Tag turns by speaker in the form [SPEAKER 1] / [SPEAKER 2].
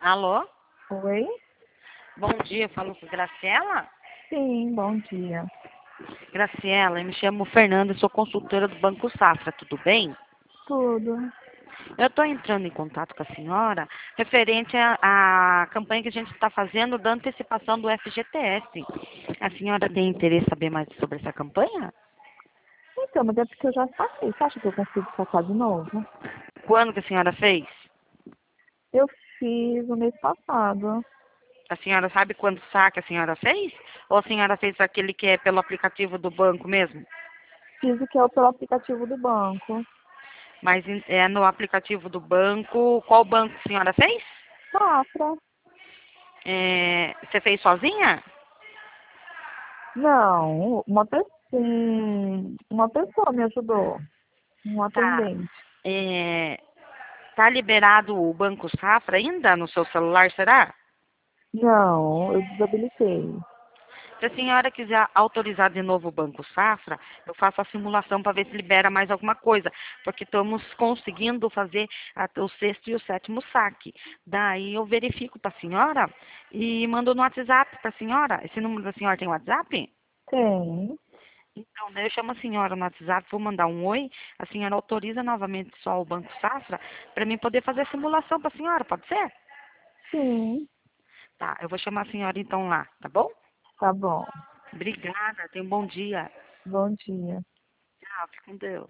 [SPEAKER 1] Alô?
[SPEAKER 2] Oi?
[SPEAKER 1] Bom dia, falo com Graciela?
[SPEAKER 2] Sim, bom dia.
[SPEAKER 1] Graciela, eu me chamo Fernanda, sou consultora do Banco Safra, tudo bem?
[SPEAKER 2] Tudo.
[SPEAKER 1] Eu estou entrando em contato com a senhora referente à campanha que a gente está fazendo da antecipação do FGTS. A senhora tem interesse em saber mais sobre essa campanha?
[SPEAKER 2] Então, mas é porque eu já saquei. Você acha que eu consigo sacar de novo?
[SPEAKER 1] Quando que a senhora fez?
[SPEAKER 2] Eu fiz no mês passado.
[SPEAKER 1] A senhora sabe quanto saque a senhora fez? Ou a senhora fez aquele que é pelo aplicativo do banco mesmo?
[SPEAKER 2] Fiz o que é pelo aplicativo do banco.
[SPEAKER 1] Mas é no aplicativo do banco. Qual banco a senhora fez?
[SPEAKER 2] Safra.
[SPEAKER 1] Você fez sozinha?
[SPEAKER 2] Não, uma pessoa me ajudou. Um
[SPEAKER 1] Tá.
[SPEAKER 2] atendente.
[SPEAKER 1] É, tá liberado o Banco Safra ainda no seu celular, será?
[SPEAKER 2] Não, eu desabilitei.
[SPEAKER 1] Se a senhora quiser autorizar de novo o Banco Safra, eu faço a simulação para ver se libera mais alguma coisa, porque estamos conseguindo fazer o sexto e o sétimo saque. Daí eu verifico para a senhora e mando no WhatsApp para a senhora. Esse número da senhora tem WhatsApp?
[SPEAKER 2] Tem.
[SPEAKER 1] Então, daí eu chamo a senhora no WhatsApp, vou mandar um oi, a senhora autoriza novamente só o Banco Safra para mim poder fazer a simulação para a senhora, pode ser?
[SPEAKER 2] Sim.
[SPEAKER 1] Tá, eu vou chamar a senhora então lá, tá bom?
[SPEAKER 2] Tá bom.
[SPEAKER 1] Obrigada, tenha um bom dia.
[SPEAKER 2] Bom dia.
[SPEAKER 1] Tchau, fique com Deus.